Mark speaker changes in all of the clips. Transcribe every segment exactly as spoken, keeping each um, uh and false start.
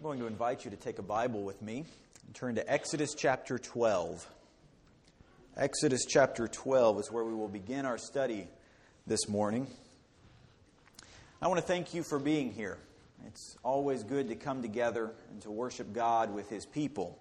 Speaker 1: I'm going to invite you to take a Bible with me and turn to Exodus chapter twelve. Exodus chapter twelve is where we will begin our study this morning. I want to thank you for being here. It's always good to come together and to worship God with His people.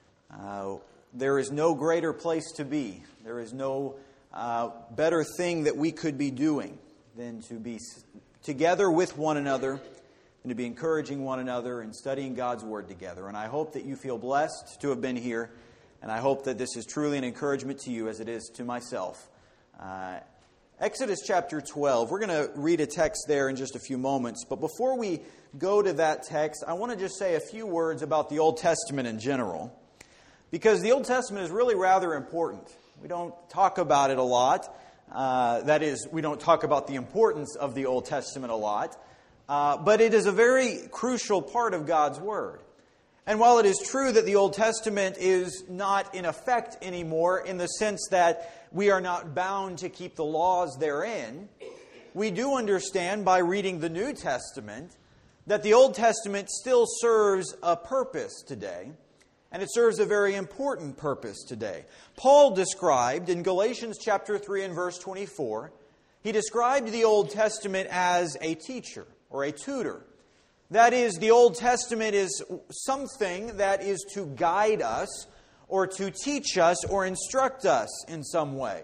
Speaker 1: Uh, there is no greater place to be. There is no uh, better thing that we could be doing than to be together with one another and to be encouraging one another and studying God's Word together. And I hope that you feel blessed to have been here, and I hope that this is truly an encouragement to you as it is to myself. Uh, Exodus chapter twelve, we're going to read a text there in just a few moments. But before we go to that text, I want to just say a few words about the Old Testament in general, because the Old Testament is really rather important. We don't talk about it a lot. Uh, that is, we don't talk about the importance of the Old Testament a lot. Uh, but it is a very crucial part of God's Word. And while it is true that the Old Testament is not in effect anymore in the sense that we are not bound to keep the laws therein, we do understand by reading the New Testament that the Old Testament still serves a purpose today, and it serves a very important purpose today. Paul described in Galatians chapter three and verse twenty-four, he described the Old Testament as a teacher or a tutor. That is, the Old Testament is something that is to guide us or to teach us or instruct us in some way.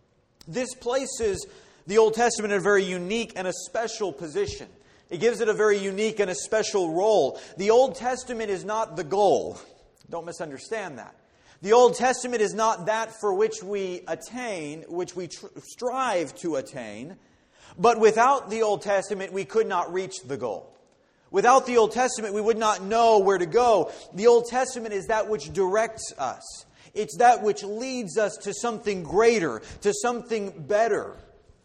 Speaker 1: This places the Old Testament in a very unique and a special position. It gives it a very unique and a special role. The Old Testament is not the goal. Don't misunderstand that. The Old Testament is not that for which we attain, which we tr- strive to attain. But without the Old Testament, we could not reach the goal. Without the Old Testament, we would not know where to go. The Old Testament is that which directs us. It's that which leads us to something greater, to something better.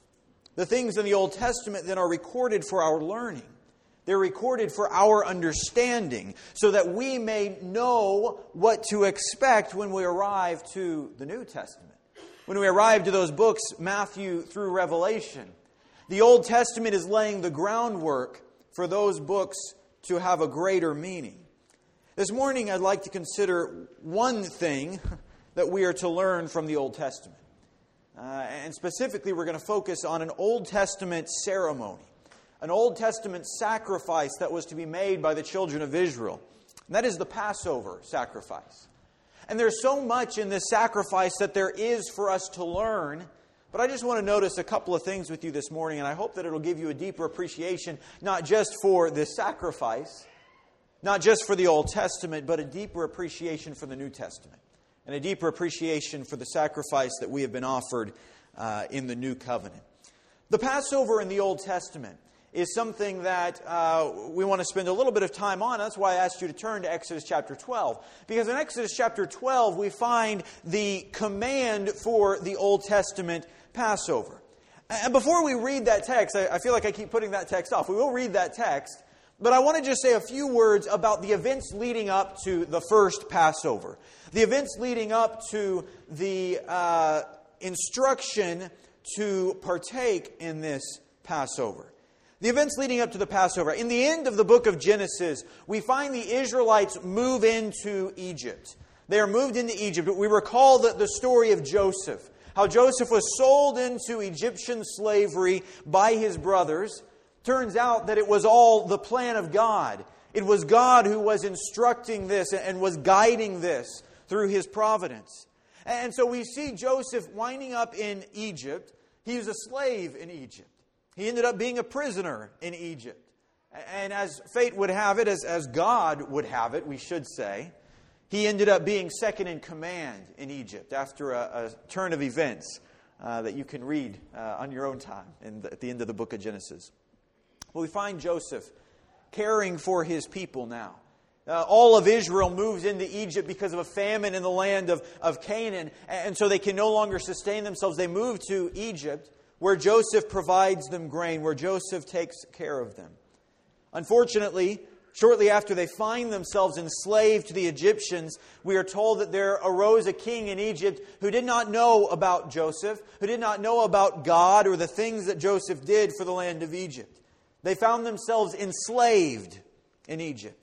Speaker 1: The things in the Old Testament then are recorded for our learning. They're recorded for our understanding, so that we may know what to expect when we arrive to the New Testament. When we arrive to those books, Matthew through Revelation, the Old Testament is laying the groundwork for those books to have a greater meaning. This morning, I'd like to consider one thing that we are to learn from the Old Testament. Uh, and specifically, we're going to focus on an Old Testament ceremony, an Old Testament sacrifice that was to be made by the children of Israel. And that is the Passover sacrifice. And there's so much in this sacrifice that there is for us to learn. But I just want to notice a couple of things with you this morning, and I hope that it'll give you a deeper appreciation, not just for this sacrifice, not just for the Old Testament, but a deeper appreciation for the New Testament, and a deeper appreciation for the sacrifice that we have been offered uh, in the New Covenant. The Passover in the Old Testament is something that uh, we want to spend a little bit of time on. That's why I asked you to turn to Exodus chapter twelve. Because in Exodus chapter twelve, we find the command for the Old Testament Passover. And before we read that text, I, I feel like I keep putting that text off. We will read that text, but I want to just say a few words about the events leading up to the first Passover. The events leading up to the uh, instruction to partake in this Passover. The events leading up to the Passover. In the end of the book of Genesis, we find the Israelites move into Egypt. They are moved into Egypt. We recall the, the story of Joseph. How Joseph was sold into Egyptian slavery by his brothers. Turns out that it was all the plan of God. It was God who was instructing this and was guiding this through His providence. And so we see Joseph winding up in Egypt. He was a slave in Egypt. He ended up being a prisoner in Egypt. And as fate would have it, as, as God would have it, we should say, he ended up being second in command in Egypt after a, a turn of events uh, that you can read uh, on your own time in the, at the end of the book of Genesis. Well, we find Joseph caring for his people now. Uh, all of Israel moves into Egypt because of a famine in the land of, of Canaan, and so they can no longer sustain themselves. They move to Egypt, where Joseph provides them grain, where Joseph takes care of them. Unfortunately, shortly after they find themselves enslaved to the Egyptians, we are told that there arose a king in Egypt who did not know about Joseph, who did not know about God or the things that Joseph did for the land of Egypt. They found themselves enslaved in Egypt.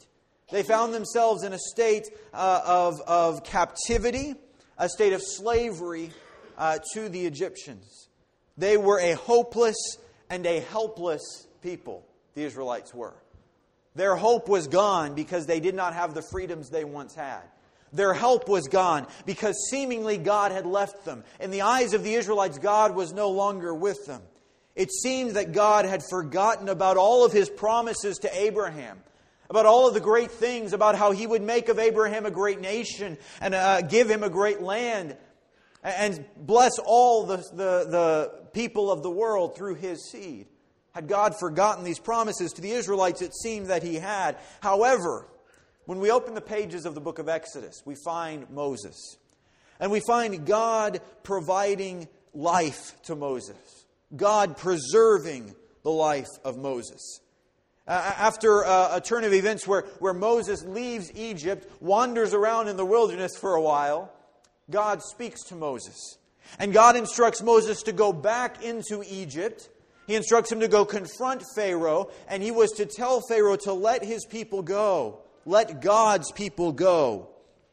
Speaker 1: They found themselves in a state uh, of, of captivity, a state of slavery uh, to the Egyptians. They were a hopeless and a helpless people, the Israelites were. Their hope was gone because they did not have the freedoms they once had. Their help was gone because seemingly God had left them. In the eyes of the Israelites, God was no longer with them. It seemed that God had forgotten about all of His promises to Abraham, about all of the great things, about how He would make of Abraham a great nation and uh, give him a great land and bless all the, the, the people of the world through his seed. Had God forgotten these promises to the Israelites? It seemed that He had. However, when we open the pages of the book of Exodus, we find Moses. And we find God providing life to Moses. God preserving the life of Moses. Uh, after uh, a turn of events where, where Moses leaves Egypt, wanders around in the wilderness for a while, God speaks to Moses. And God instructs Moses to go back into Egypt. He instructs him to go confront Pharaoh, and he was to tell Pharaoh to let his people go. Let God's people go.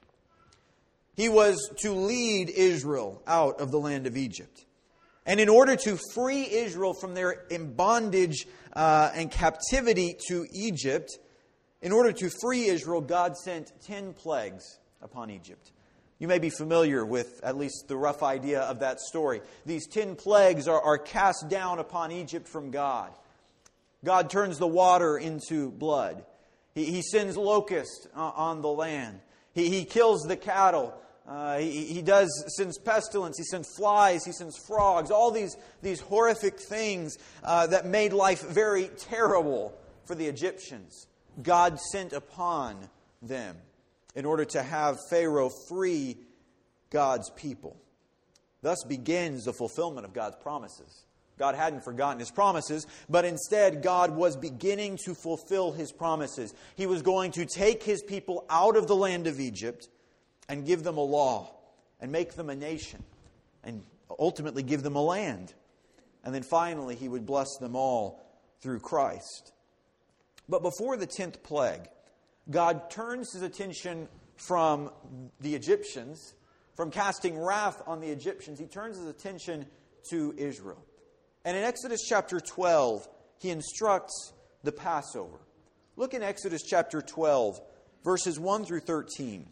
Speaker 1: He was to lead Israel out of the land of Egypt. And in order to free Israel from their bondage uh, and captivity to Egypt, in order to free Israel, God sent ten plagues upon Egypt. You may be familiar with at least the rough idea of that story. These ten plagues are, are cast down upon Egypt from God. God turns the water into blood. He, he sends locusts uh, on the land. He, he kills the cattle. Uh, he, he does sends pestilence. He sends flies. He sends frogs. All these, these horrific things uh, that made life very terrible for the Egyptians. God sent upon them in order to have Pharaoh free God's people. Thus begins the fulfillment of God's promises. God hadn't forgotten His promises, but instead God was beginning to fulfill His promises. He was going to take His people out of the land of Egypt and give them a law and make them a nation and ultimately give them a land. And then finally He would bless them all through Christ. But before the tenth plague, God turns His attention from the Egyptians, from casting wrath on the Egyptians. He turns His attention to Israel. And in Exodus chapter twelve, He instructs the Passover. Look in Exodus chapter twelve, verses one through thirteen.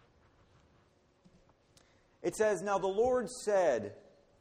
Speaker 1: It says, Now the Lord said,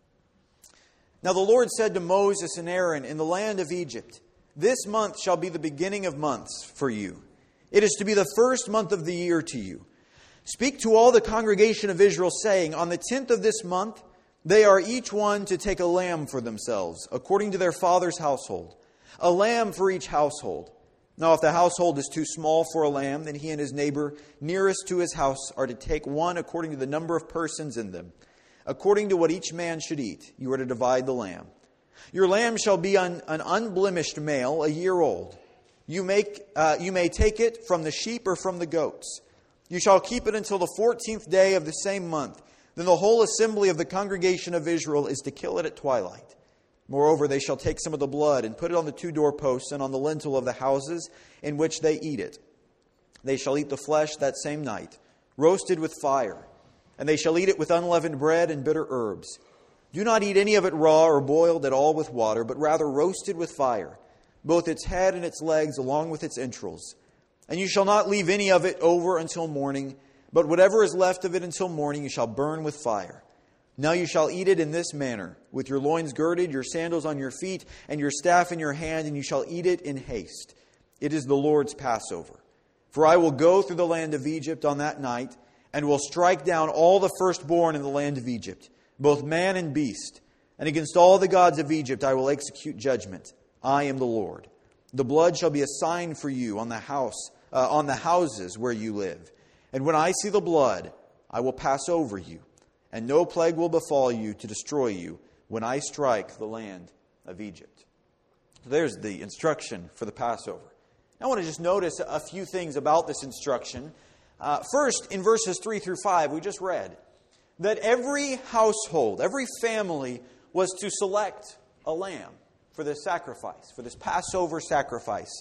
Speaker 1: Now the Lord said to Moses and Aaron in the land of Egypt, This month shall be the beginning of months for you. It is to be the first month of the year to you. Speak to all the congregation of Israel, saying, On the tenth of this month, they are each one to take a lamb for themselves, according to their father's household, a lamb for each household. Now, if the household is too small for a lamb, then he and his neighbor nearest to his house are to take one according to the number of persons in them. According to what each man should eat, you are to divide the lamb. Your lamb shall be an, an unblemished male, a year old. You, make, uh, you may take it from the sheep or from the goats. You shall keep it until the fourteenth day of the same month. Then the whole assembly of the congregation of Israel is to kill it at twilight. Moreover, they shall take some of the blood and put it on the two doorposts and on the lintel of the houses in which they eat it. They shall eat the flesh that same night, roasted with fire, and they shall eat it with unleavened bread and bitter herbs. Do not eat any of it raw or boiled at all with water, but rather roasted with fire, both its head and its legs along with its entrails. And you shall not leave any of it over until morning, but whatever is left of it until morning you shall burn with fire. Now you shall eat it in this manner, with your loins girded, your sandals on your feet, and your staff in your hand, and you shall eat it in haste. It is the Lord's Passover. For I will go through the land of Egypt on that night, and will strike down all the firstborn in the land of Egypt, both man and beast. And against all the gods of Egypt I will execute judgment. I am the Lord. The blood shall be a sign for you on the house, uh, on the houses where you live. And when I see the blood, I will pass over you, and no plague will befall you to destroy you when I strike the land of Egypt. So there's the instruction for the Passover. I want to just notice a few things about this instruction. Uh, first, in verses three through five, we just read that every household, every family was to select a lamb for this sacrifice, for this Passover sacrifice.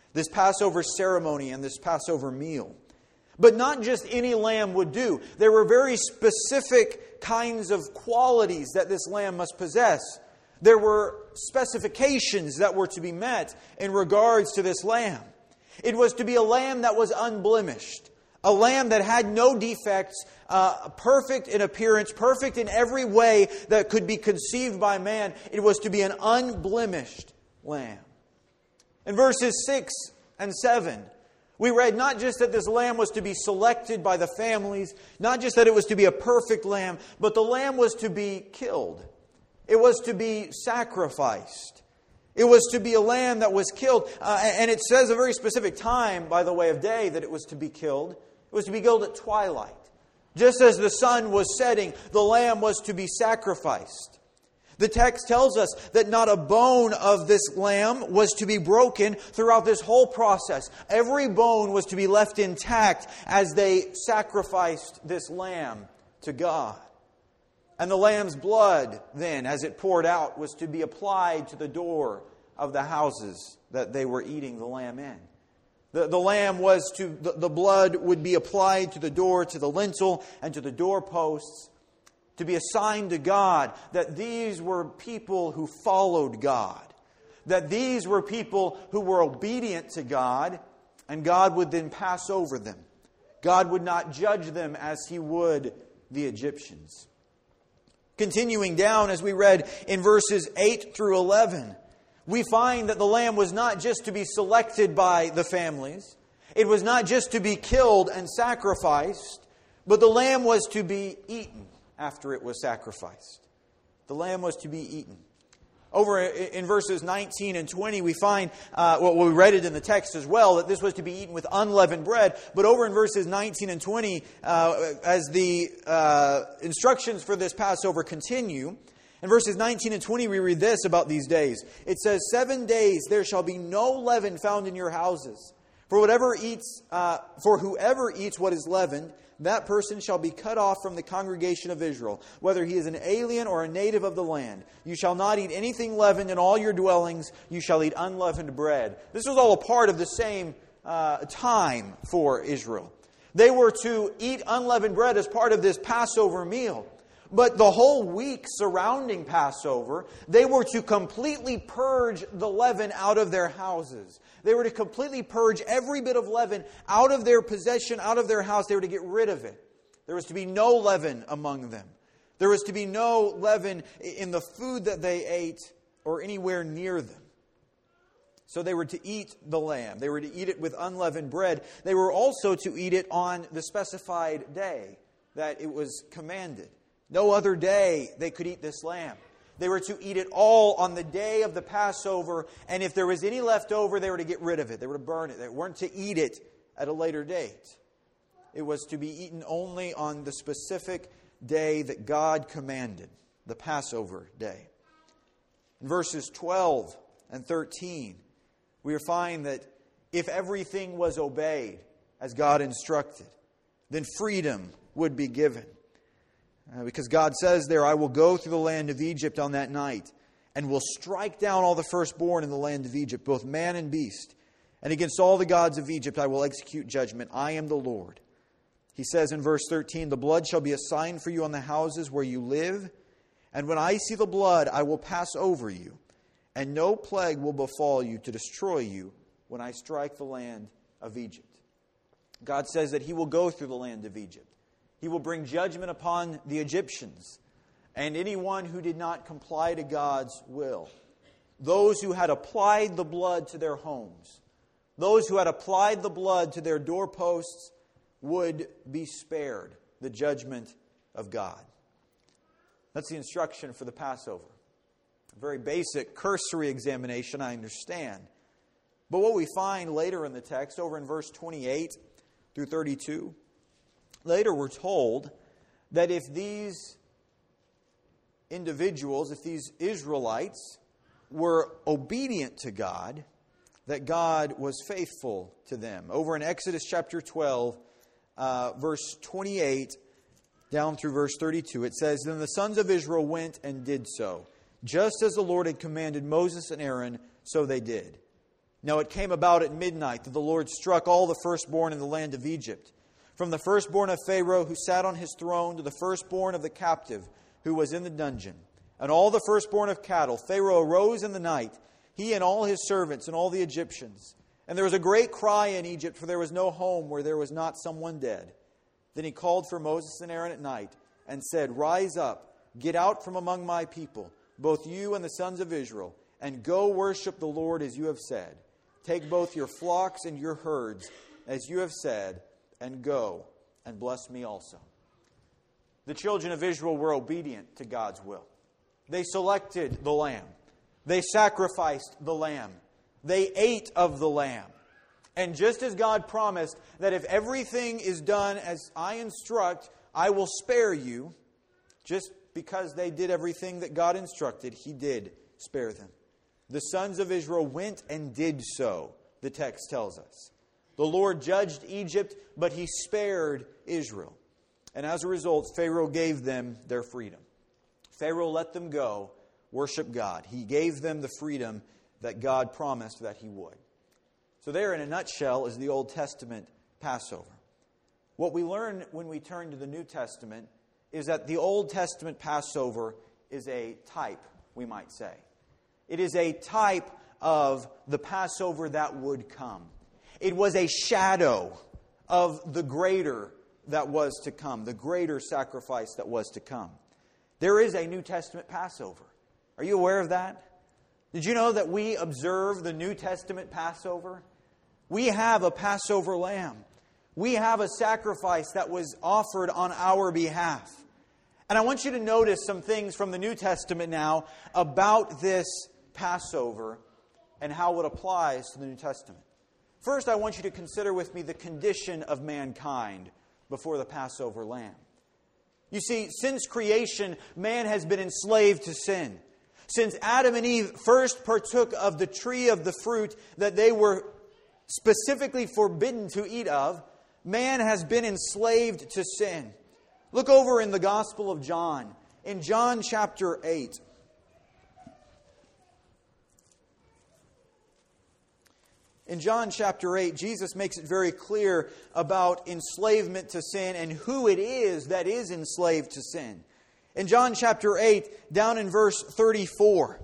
Speaker 1: this Passover ceremony and this Passover meal. But not just any lamb would do. There were very specific kinds of qualities that this lamb must possess. There were specifications that were to be met in regards to this lamb. It was to be a lamb that was unblemished. A lamb that had no defects, uh, perfect in appearance, perfect in every way that could be conceived by man. It was to be an unblemished lamb. In verses six and seven, we read not just that this lamb was to be selected by the families, not just that it was to be a perfect lamb, but the lamb was to be killed. It was to be sacrificed. It was to be a lamb that was killed. Uh, and it says a very specific time, by the way of day, that it was to be killed. It was to be killed at twilight. Just as the sun was setting, the lamb was to be sacrificed. The text tells us that not a bone of this lamb was to be broken throughout this whole process. Every bone was to be left intact as they sacrificed this lamb to God. And the lamb's blood, then, as it poured out, was to be applied to the door of the houses that they were eating the lamb in. The, the lamb was to, the, the blood would be applied to the door, to the lintel, and to the doorposts, to be a sign to God that these were people who followed God, that these were people who were obedient to God, and God would then pass over them. God would not judge them as He would the Egyptians. Continuing down, as we read in verses eight through eleven, we find that the lamb was not just to be selected by the families. It was not just to be killed and sacrificed, but the lamb was to be eaten after it was sacrificed. The lamb was to be eaten. Over in verses nineteen and twenty, we find, uh, well, we read it in the text as well, that this was to be eaten with unleavened bread. But over in verses nineteen and twenty, uh, as the uh, instructions for this Passover continue, in verses nineteen and twenty, we read this about these days. It says, "Seven days there shall be no leaven found in your houses. For whatever eats, uh, for whoever eats what is leavened, that person shall be cut off from the congregation of Israel, whether he is an alien or a native of the land. You shall not eat anything leavened in all your dwellings. You shall eat unleavened bread." This was all a part of the same uh, time for Israel. They were to eat unleavened bread as part of this Passover meal. But the whole week surrounding Passover, they were to completely purge the leaven out of their houses. They were to completely purge every bit of leaven out of their possession, out of their house. They were to get rid of it. There was to be no leaven among them. There was to be no leaven in the food that they ate or anywhere near them. So they were to eat the lamb. They were to eat it with unleavened bread. They were also to eat it on the specified day that it was commanded. No other day they could eat this lamb. They were to eat it all on the day of the Passover, and if there was any left over, they were to get rid of it. They were to burn it. They weren't to eat it at a later date. It was to be eaten only on the specific day that God commanded, the Passover day. In verses twelve and thirteen, we find that if everything was obeyed as God instructed, then freedom would be given. Uh, because God says there, "I will go through the land of Egypt on that night, and will strike down all the firstborn in the land of Egypt, both man and beast. And against all the gods of Egypt I will execute judgment. I am the Lord." He says in verse thirteen, "The blood shall be a sign for you on the houses where you live. And when I see the blood, I will pass over you. And no plague will befall you to destroy you when I strike the land of Egypt." God says that He will go through the land of Egypt. He will bring judgment upon the Egyptians and anyone who did not comply to God's will. Those who had applied the blood to their homes, those who had applied the blood to their doorposts would be spared the judgment of God. That's the instruction for the Passover. A very basic, cursory examination, I understand. But what we find later in the text, over in verse twenty-eight through thirty-two, later we're told that if these individuals, if these Israelites were obedient to God, that God was faithful to them. Over in Exodus chapter twelve, uh, verse twenty-eight, down through verse thirty-two, it says, "Then the sons of Israel went and did so. Just as the Lord had commanded Moses and Aaron, so they did. Now it came about at midnight that the Lord struck all the firstborn in the land of Egypt, from the firstborn of Pharaoh who sat on his throne to the firstborn of the captive who was in the dungeon, and all the firstborn of cattle. Pharaoh arose in the night, he and all his servants and all the Egyptians. And there was a great cry in Egypt, for there was no home where there was not someone dead. Then he called for Moses and Aaron at night and said, Rise up, get out from among my people, both you and the sons of Israel, and go worship the Lord as you have said. Take both your flocks and your herds, as you have said, and go and bless me also. The children of Israel were obedient to God's will. They selected the lamb. They sacrificed the lamb. They ate of the lamb. And just as God promised that if everything is done as I instruct, I will spare you, just because they did everything that God instructed, He did spare them. The sons of Israel went and did so, the text tells us. The Lord judged Egypt, but He spared Israel. And as a result, Pharaoh gave them their freedom. Pharaoh let them go, worship God. He gave them the freedom that God promised that He would. So there, in a nutshell, is the Old Testament Passover. What we learn when we turn to the New Testament is that the Old Testament Passover is a type, we might say. It is a type of the Passover that would come. It was a shadow of the greater that was to come, the greater sacrifice that was to come. There is a New Testament Passover. Are you aware of that? Did you know that we observe the New Testament Passover? We have a Passover lamb. We have a sacrifice that was offered on our behalf. And I want you to notice some things from the New Testament now about this Passover and how it applies to the New Testament. First, I want you to consider with me the condition of mankind before the Passover lamb. You see, since creation, man has been enslaved to sin. Since Adam and Eve first partook of the tree of the fruit that they were specifically forbidden to eat of, man has been enslaved to sin. Look over in the Gospel of John, in John chapter eight. In John chapter eight, Jesus makes it very clear about enslavement to sin and who it is that is enslaved to sin. In John chapter eight, down in verse thirty-four,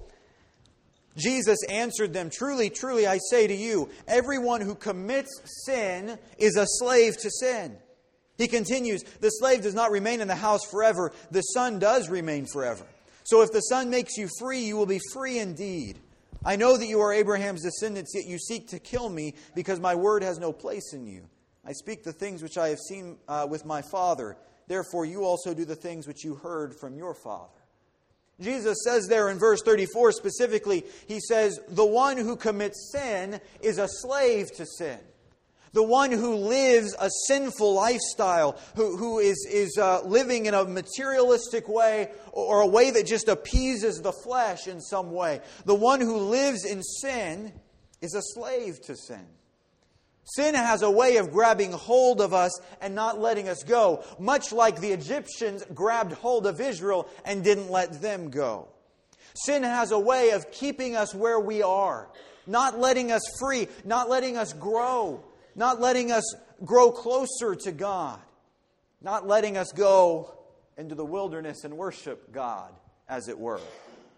Speaker 1: Jesus answered them, Truly, truly, I say to you, everyone who commits sin is a slave to sin. He continues, the slave does not remain in the house forever. The Son does remain forever. So if the Son makes you free, you will be free indeed. I know that you are Abraham's descendants, yet you seek to kill me, because my word has no place in you. I speak the things which I have seen uh, with my Father. Therefore you also do the things which you heard from your father. Jesus says there in verse thirty-four specifically, He says, the one who commits sin is a slave to sin. The one who lives a sinful lifestyle, who, who is, is uh, living in a materialistic way or a way that just appeases the flesh in some way. The one who lives in sin is a slave to sin. Sin has a way of grabbing hold of us and not letting us go, much like the Egyptians grabbed hold of Israel and didn't let them go. Sin has a way of keeping us where we are, not letting us free, not letting us grow, not letting us grow closer to God, not letting us go into the wilderness and worship God, as it were.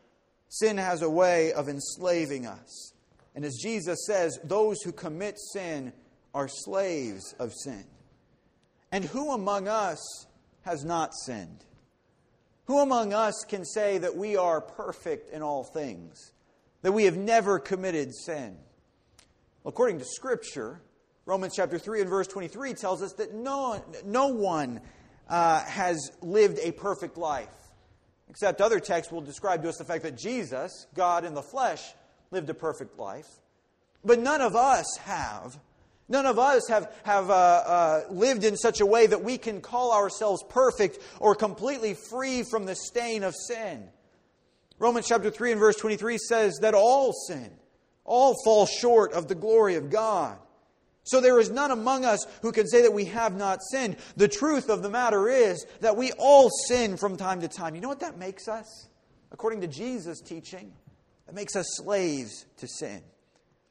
Speaker 1: Sin has a way of enslaving us. And as Jesus says, those who commit sin are slaves of sin. And who among us has not sinned? Who among us can say that we are perfect in all things? That we have never committed sin? Well, according to Scripture, Romans chapter three and verse twenty-three tells us that no, no one uh, has lived a perfect life. Except other texts will describe to us the fact that Jesus, God in the flesh, lived a perfect life. But none of us have. None of us have, have uh, uh, lived in such a way that we can call ourselves perfect or completely free from the stain of sin. Romans chapter three and verse twenty-three says that all sin, all fall short of the glory of God. So there is none among us who can say that we have not sinned. The truth of the matter is that we all sin from time to time. You know what that makes us? According to Jesus' teaching, it makes us slaves to sin.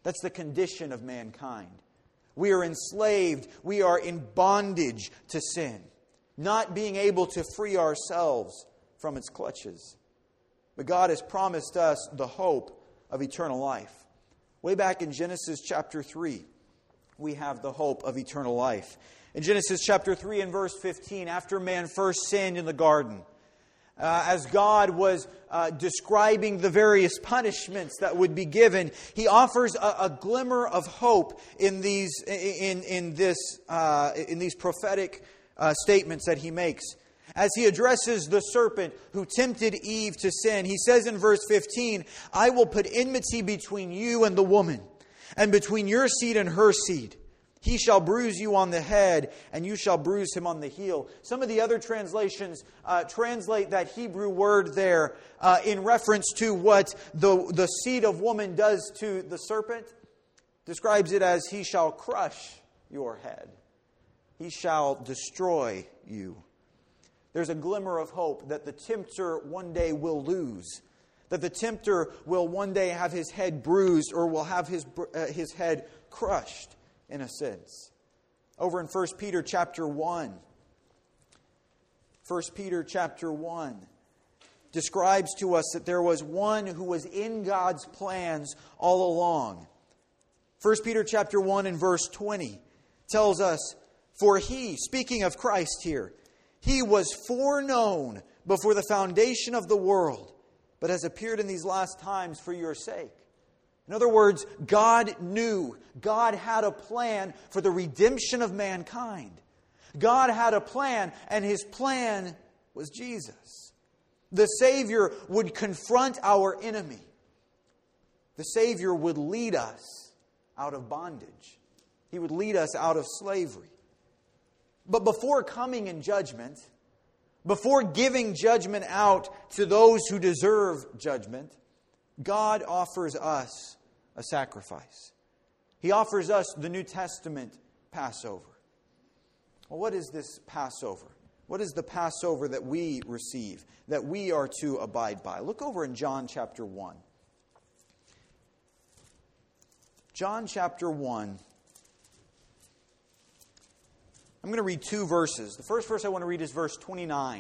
Speaker 1: That's the condition of mankind. We are enslaved. We are in bondage to sin, not being able to free ourselves from its clutches. But God has promised us the hope of eternal life. Way back in Genesis chapter three, we have the hope of eternal life. In Genesis chapter three and verse fifteen, after man first sinned in the garden, uh, as God was uh, describing the various punishments that would be given, He offers a, a glimmer of hope in these in in this uh, in these prophetic uh, statements that He makes. As He addresses the serpent who tempted Eve to sin, He says in verse fifteen, "I will put enmity between you and the woman, and between your seed and her seed. He shall bruise you on the head, and you shall bruise him on the heel." Some of the other translations uh, translate that Hebrew word there uh, in reference to what the, the seed of woman does to the serpent. Describes it as, "He shall crush your head. He shall destroy you." There's a glimmer of hope that the tempter one day will lose. That the tempter will one day have his head bruised, or will have his, uh, his head crushed, in a sense. Over in First Peter chapter one. First Peter chapter one describes to us that there was one who was in God's plans all along. First Peter chapter one and verse twenty tells us, "For He," speaking of Christ here, "He was foreknown before the foundation of the world, but has appeared in these last times for your sake." In other words, God knew, God had a plan for the redemption of mankind. God had a plan, and His plan was Jesus. The Savior would confront our enemy. The Savior would lead us out of bondage. He would lead us out of slavery. But before coming in judgment, before giving judgment out to those who deserve judgment, God offers us a sacrifice. He offers us the New Testament Passover. Well, what is this Passover? What is the Passover that we receive, that we are to abide by? Look over in John chapter one. John chapter one. I'm going to read two verses. The first verse I want to read is verse twenty-nine.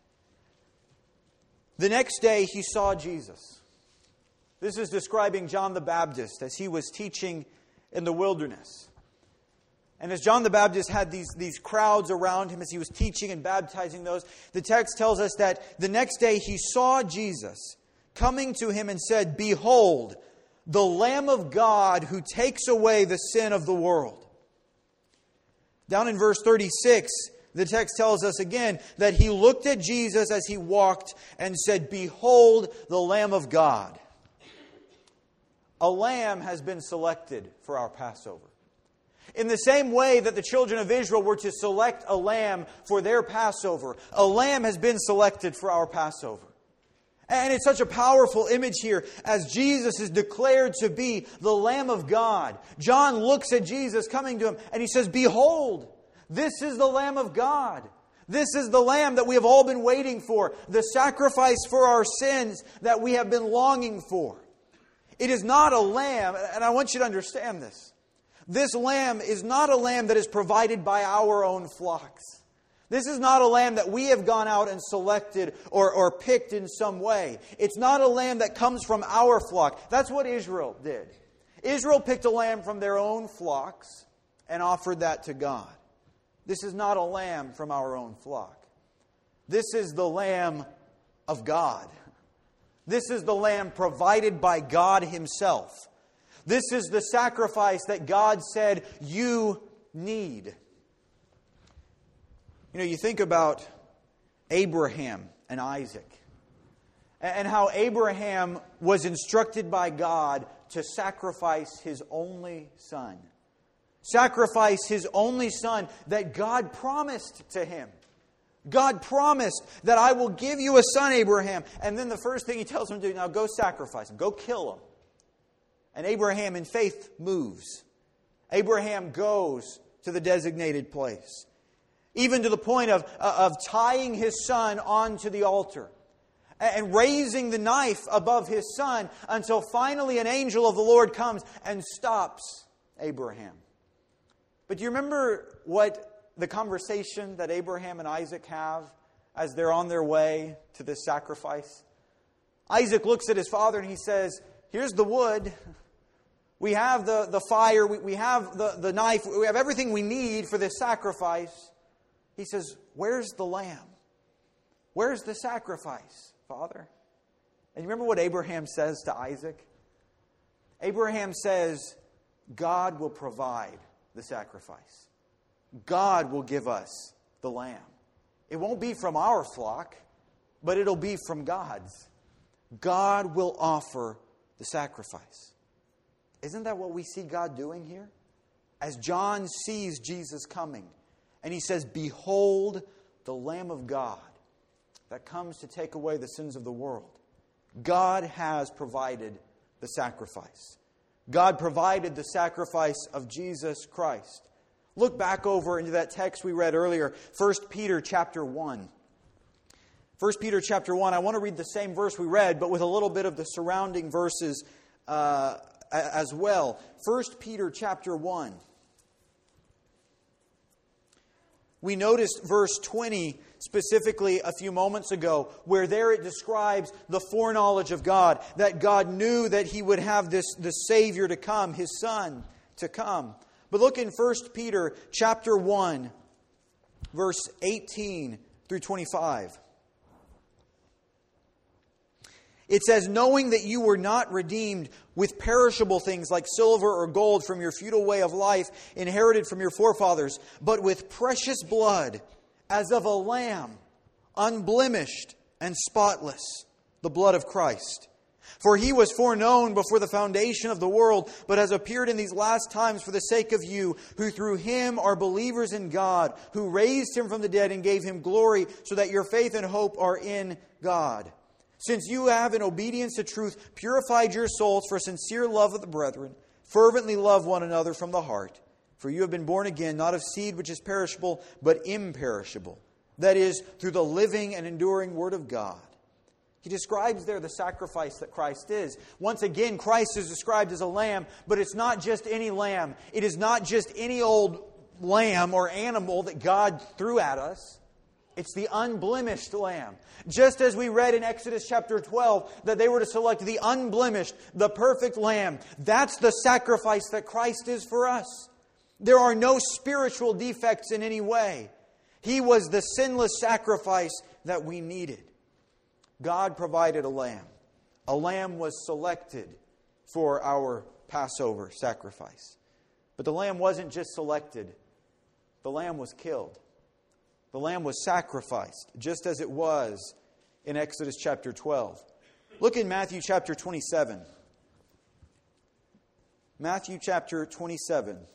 Speaker 1: "The next day he saw Jesus." This is describing John the Baptist as he was teaching in the wilderness. And as John the Baptist had these, these crowds around him as he was teaching and baptizing those, the text tells us that the next day he saw Jesus coming to him and said, "Behold, the Lamb of God who takes away the sin of the world." Down in verse thirty-six, the text tells us again that he looked at Jesus as he walked and said, "Behold, the Lamb of God." A lamb has been selected for our Passover. In the same way that the children of Israel were to select a lamb for their Passover, a lamb has been selected for our Passover. And it's such a powerful image here as Jesus is declared to be the Lamb of God. John looks at Jesus coming to him and he says, "Behold, this is the Lamb of God. This is the Lamb that we have all been waiting for, the sacrifice for our sins that we have been longing for." It is not a lamb, and I want you to understand this. This lamb is not a lamb that is provided by our own flocks. This is not a lamb that we have gone out and selected or, or picked in some way. It's not a lamb that comes from our flock. That's what Israel did. Israel picked a lamb from their own flocks and offered that to God. This is not a lamb from our own flock. This is the Lamb of God. This is the lamb provided by God Himself. This is the sacrifice that God said you need. You know, you think about Abraham and Isaac, and how Abraham was instructed by God to sacrifice his only son. Sacrifice his only son that God promised to him. God promised that I will give you a son, Abraham. And then the first thing He tells him to do, now go sacrifice him. Go kill him. And Abraham in faith moves. Abraham goes to the designated place. Even to the point of, of tying his son onto the altar. and raising the knife above his son until finally an angel of the Lord comes and stops Abraham. But do you remember what the conversation that Abraham and Isaac have as they're on their way to this sacrifice? Isaac looks at his father and he says, here's the wood. We have the, the fire. We, we have the, the knife. We have everything we need for this sacrifice. He says, where's the lamb? Where's the sacrifice, Father? And you remember what Abraham says to Isaac? Abraham says, God will provide the sacrifice. God will give us the lamb. It won't be from our flock, but it'll be from God's. God will offer the sacrifice. Isn't that what we see God doing here? As John sees Jesus coming, and he says, behold the Lamb of God that comes to take away the sins of the world. God has provided the sacrifice. God provided the sacrifice of Jesus Christ. Look back over into that text we read earlier, First Peter chapter one. First Peter chapter one, I want to read the same verse we read, but with a little bit of the surrounding verses uh, as well. First Peter chapter one. We noticed verse twenty specifically a few moments ago, where there it describes the foreknowledge of God, that God knew that He would have this, this Savior to come, His Son to come. But look in First Peter chapter one, verse eighteen through twenty-five. It says, knowing that you were not redeemed with perishable things like silver or gold from your futile way of life inherited from your forefathers, but with precious blood as of a lamb, unblemished and spotless, the blood of Christ. For He was foreknown before the foundation of the world, but has appeared in these last times for the sake of you, who through Him are believers in God, who raised Him from the dead and gave Him glory, so that your faith and hope are in God. Since you have, in obedience to truth, purified your souls for sincere love of the brethren, fervently love one another from the heart. For you have been born again, not of seed which is perishable, but imperishable. That is, through the living and enduring Word of God. He describes there the sacrifice that Christ is. Once again, Christ is described as a lamb, but it's not just any lamb. It is not just any old lamb or animal that God threw at us. It's the unblemished lamb. Just as we read in Exodus chapter twelve that they were to select the unblemished, the perfect lamb. That's the sacrifice that Christ is for us. There are no spiritual defects in any way. He was the sinless sacrifice that we needed. God provided a lamb. A lamb was selected for our Passover sacrifice. But the lamb wasn't just selected. The lamb was killed. The lamb was sacrificed, just as it was in Exodus chapter twelve. Look in Matthew chapter twenty-seven. Matthew chapter twenty-seven. I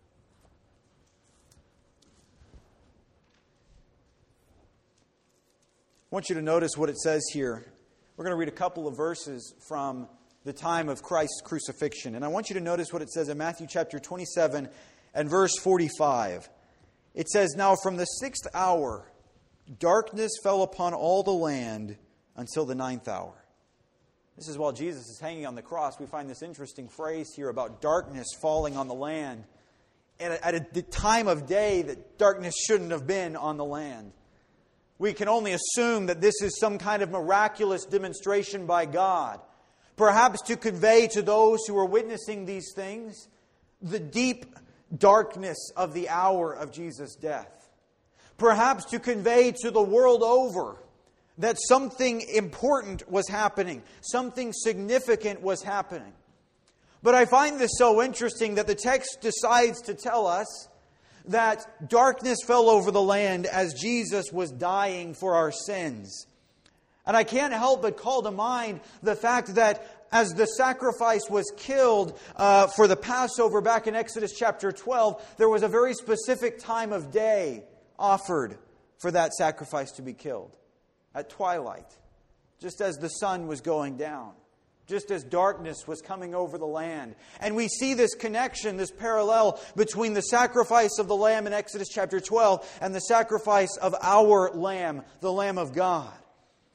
Speaker 1: want you to notice what it says here. We're going to read a couple of verses from the time of Christ's crucifixion. And I want you to notice what it says in Matthew chapter twenty-seven and verse forty-five. It says, now from the sixth hour, darkness fell upon all the land until the ninth hour. This is while Jesus is hanging on the cross. We find this interesting phrase here about darkness falling on the land. And at a time of day that darkness shouldn't have been on the land. We can only assume that this is some kind of miraculous demonstration by God. Perhaps to convey to those who are witnessing these things the deep darkness of the hour of Jesus' death. Perhaps to convey to the world over that something important was happening, something significant was happening. But I find this so interesting that the text decides to tell us that darkness fell over the land as Jesus was dying for our sins. And I can't help but call to mind the fact that as the sacrifice was killed uh, for the Passover back in Exodus chapter twelve, there was a very specific time of day offered for that sacrifice to be killed. At twilight, just as the sun was going down, just as darkness was coming over the land. And we see this connection, this parallel between the sacrifice of the Lamb in Exodus chapter twelve and the sacrifice of our Lamb, the Lamb of God.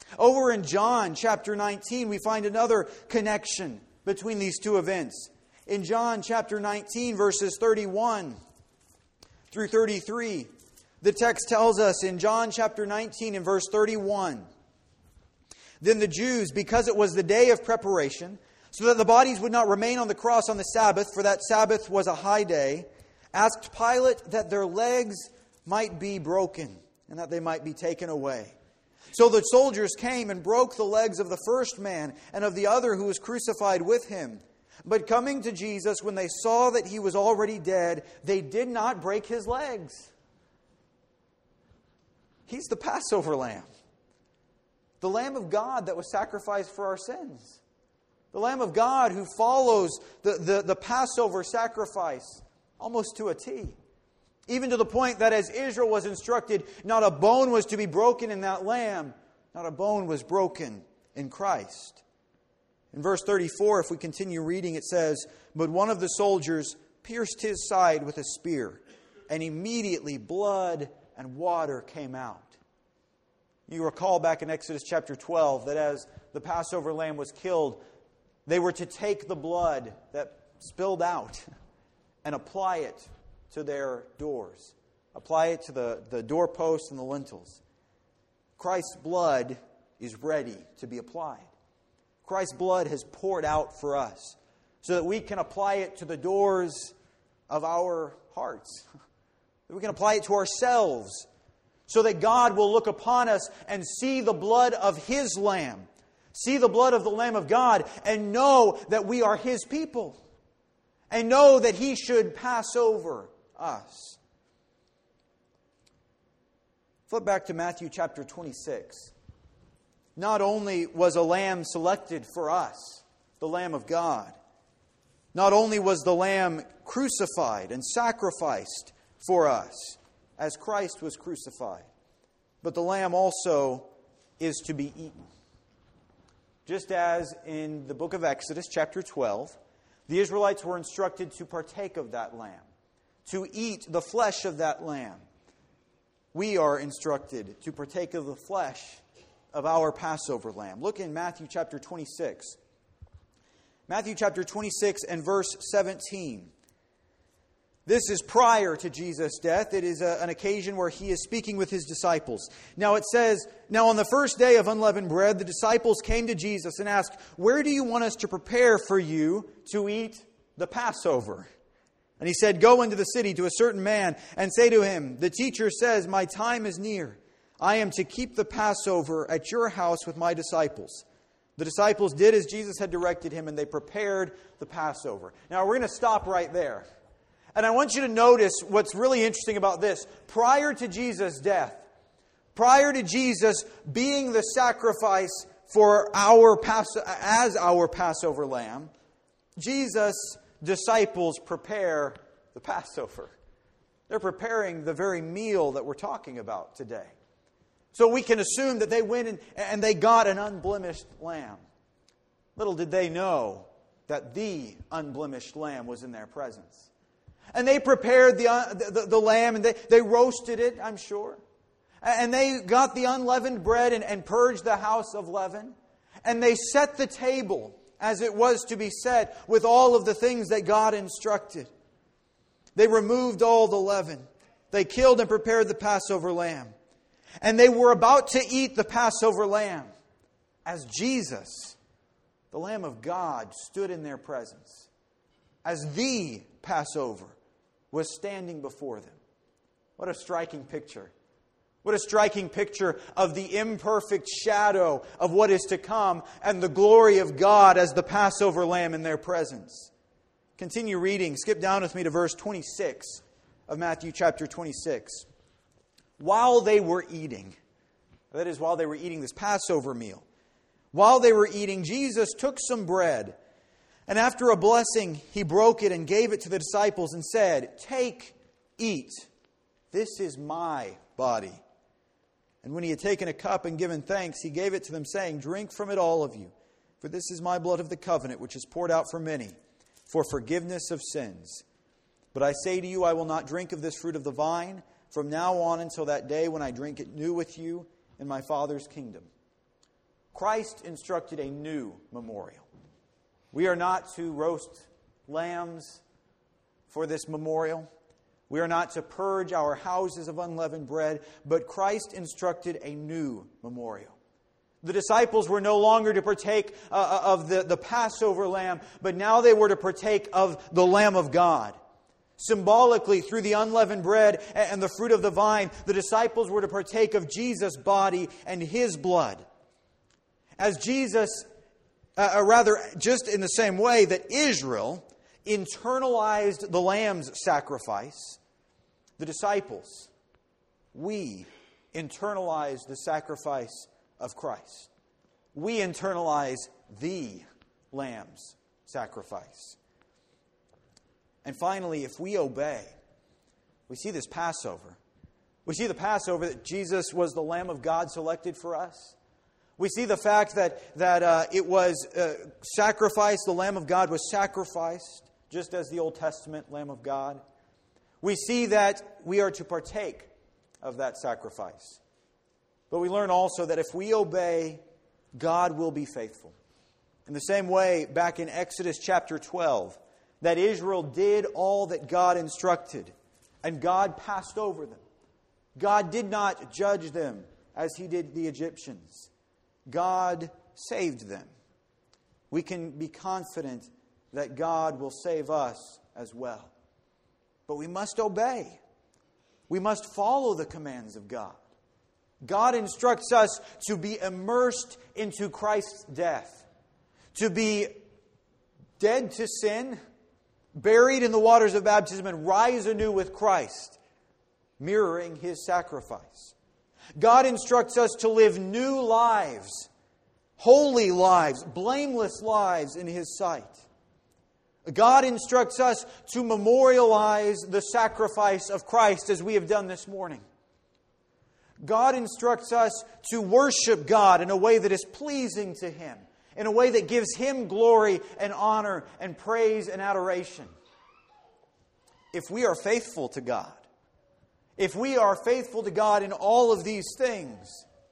Speaker 1: Over in John chapter nineteen, we find another connection between these two events. In John chapter nineteen, verses thirty-one through thirty-three, the text tells us in John chapter nineteen and verse thirty-one, "Then the Jews, because it was the day of preparation, so that the bodies would not remain on the cross on the Sabbath, for that Sabbath was a high day, asked Pilate that their legs might be broken and that they might be taken away. So the soldiers came and broke the legs of the first man and of the other who was crucified with him. But coming to Jesus, when they saw that he was already dead, they did not break his legs." He's the Passover lamb. The Lamb of God that was sacrificed for our sins. The Lamb of God who follows the, the, the Passover sacrifice almost to a T. Even to the point that as Israel was instructed, not a bone was to be broken in that lamb. Not a bone was broken in Christ. In verse thirty-four, if we continue reading, it says, "But one of the soldiers pierced his side with a spear, and immediately blood and water came out." You recall back in Exodus chapter twelve that as the Passover lamb was killed, they were to take the blood that spilled out and apply it to their doors. Apply it to the, the doorposts and the lintels. Christ's blood is ready to be applied. Christ's blood has poured out for us so that we can apply it to the doors of our hearts. That we can apply it to ourselves so that God will look upon us and see the blood of His Lamb. See the blood of the Lamb of God and know that we are His people. And know that He should pass over us. Flip back to Matthew chapter twenty-six. Not only was a lamb selected for us, the Lamb of God, not only was the lamb crucified and sacrificed for us, as Christ was crucified, but the lamb also is to be eaten. Just as in the book of Exodus chapter twelve, the Israelites were instructed to partake of that lamb, to eat the flesh of that lamb. We are instructed to partake of the flesh of our Passover lamb. Look in Matthew chapter twenty-six. Matthew chapter twenty-six and verse seventeen. This is prior to Jesus' death. It is a, an occasion where He is speaking with His disciples. Now it says, "Now on the first day of unleavened bread, the disciples came to Jesus and asked, 'Where do you want us to prepare for you to eat the Passover?' And He said, 'Go into the city to a certain man and say to him, the teacher says, my time is near. I am to keep the Passover at your house with my disciples.' The disciples did as Jesus had directed him, and they prepared the Passover." Now we're going to stop right there. And I want you to notice what's really interesting about this. Prior to Jesus' death, prior to Jesus being the sacrifice for our Pas- as our Passover lamb, Jesus' disciples prepare the Passover. They're preparing the very meal that we're talking about today. So we can assume that they went and, and they got an unblemished lamb. Little did they know that the unblemished lamb was in their presence. And they prepared the, uh, the, the lamb, and they, they roasted it, I'm sure. And they got the unleavened bread and, and purged the house of leaven. And they set the table as it was to be set with all of the things that God instructed. They removed all the leaven. They killed and prepared the Passover lamb. And they were about to eat the Passover lamb as Jesus, the Lamb of God, stood in their presence. As the Passover was standing before them. What a striking picture. What a striking picture of the imperfect shadow of what is to come and the glory of God as the Passover lamb in their presence. Continue reading. Skip down with me to verse twenty-six of Matthew chapter twenty-six. While they were eating, that is, while they were eating this Passover meal, while they were eating, Jesus took some bread, and after a blessing, He broke it and gave it to the disciples and said, "Take, eat. This is my body." And when He had taken a cup and given thanks, He gave it to them, saying, "Drink from it, all of you, for this is my blood of the covenant, which is poured out for many, for forgiveness of sins. But I say to you, I will not drink of this fruit of the vine from now on until that day when I drink it new with you in my Father's kingdom." Christ instructed a new memorial. We are not to roast lambs for this memorial. We are not to purge our houses of unleavened bread, but Christ instructed a new memorial. The disciples were no longer to partake uh, of the, the Passover lamb, but now they were to partake of the Lamb of God. Symbolically, through the unleavened bread and the fruit of the vine, the disciples were to partake of Jesus' body and His blood. As Jesus, uh, or rather, just in the same way that Israel internalized the lamb's sacrifice, the disciples, we internalize the sacrifice of Christ. We internalize the lamb's sacrifice. And finally, if we obey, we see this Passover. We see the Passover that Jesus was the Lamb of God selected for us. We see the fact that, that uh, it was uh, sacrificed, the Lamb of God was sacrificed, just as the Old Testament Lamb of God. We see that we are to partake of that sacrifice. But we learn also that if we obey, God will be faithful. In the same way, back in Exodus chapter twelve, that Israel did all that God instructed, and God passed over them. God did not judge them as He did the Egyptians. God saved them. We can be confident that God will save us as well. But we must obey. We must follow the commands of God. God instructs us to be immersed into Christ's death, to be dead to sin, buried in the waters of baptism, and rise anew with Christ, mirroring His sacrifice. God instructs us to live new lives, holy lives, blameless lives in His sight. God instructs us to memorialize the sacrifice of Christ as we have done this morning. God instructs us to worship God in a way that is pleasing to Him, in a way that gives Him glory and honor and praise and adoration. If we are faithful to God, if we are faithful to God in all of these things,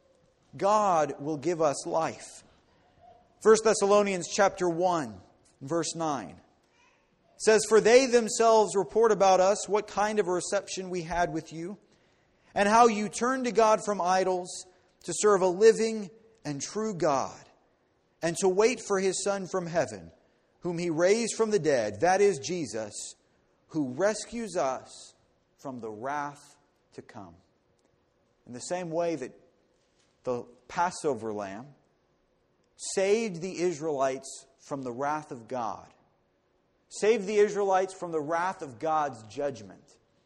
Speaker 1: God will give us life. First Thessalonians chapter one, verse nine says, "For they themselves report about us what kind of a reception we had with you, and how you turned to God from idols to serve a living and true God, and to wait for His Son from heaven, whom He raised from the dead, that is Jesus, who rescues us from the wrath to come." In the same way that the Passover lamb saved the Israelites from the wrath of God, saved the Israelites from the wrath of God's judgment,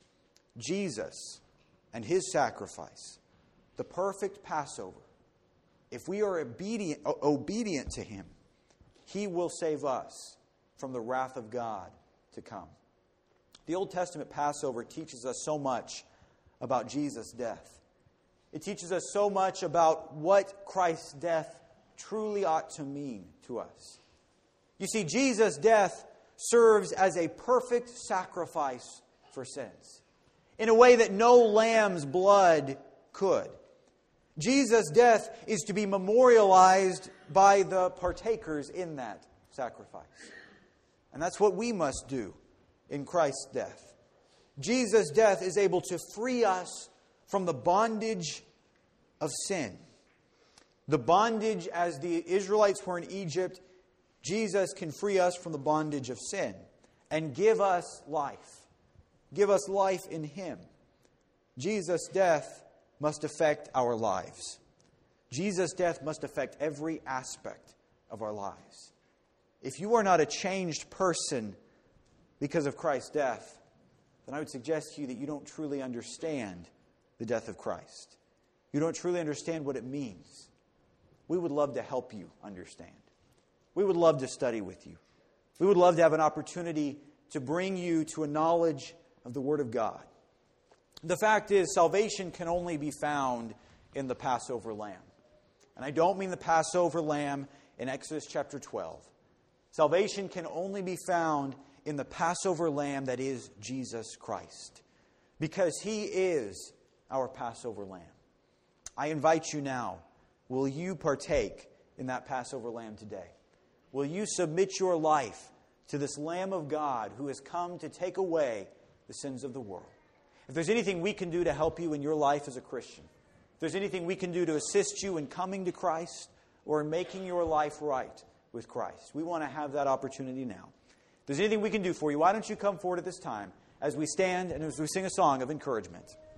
Speaker 1: Jesus and His sacrifice, the perfect Passover, if we are obedient, obedient to Him, He will save us from the wrath of God to come. The Old Testament Passover teaches us so much about Jesus' death. It teaches us so much about what Christ's death truly ought to mean to us. You see, Jesus' death serves as a perfect sacrifice for sins, in a way that no lamb's blood could. Jesus' death is to be memorialized by the partakers in that sacrifice. And that's what we must do in Christ's death. Jesus' death is able to free us from the bondage of sin. The bondage as the Israelites were in Egypt, Jesus can free us from the bondage of sin and give us life. Give us life in Him. Jesus' death must affect our lives. Jesus' death must affect every aspect of our lives. If you are not a changed person because of Christ's death, then I would suggest to you that you don't truly understand the death of Christ. You don't truly understand what it means. We would love to help you understand. We would love to study with you. We would love to have an opportunity to bring you to a knowledge of the Word of God. The fact is, salvation can only be found in the Passover lamb. And I don't mean the Passover lamb in Exodus chapter twelve. Salvation can only be found in the Passover lamb that is Jesus Christ, because He is our Passover lamb. I invite you now, will you partake in that Passover lamb today? Will you submit your life to this Lamb of God who has come to take away the sins of the world? If there's anything we can do to help you in your life as a Christian, if there's anything we can do to assist you in coming to Christ or in making your life right with Christ, we want to have that opportunity now. If there's anything we can do for you, why don't you come forward at this time as we stand and as we sing a song of encouragement.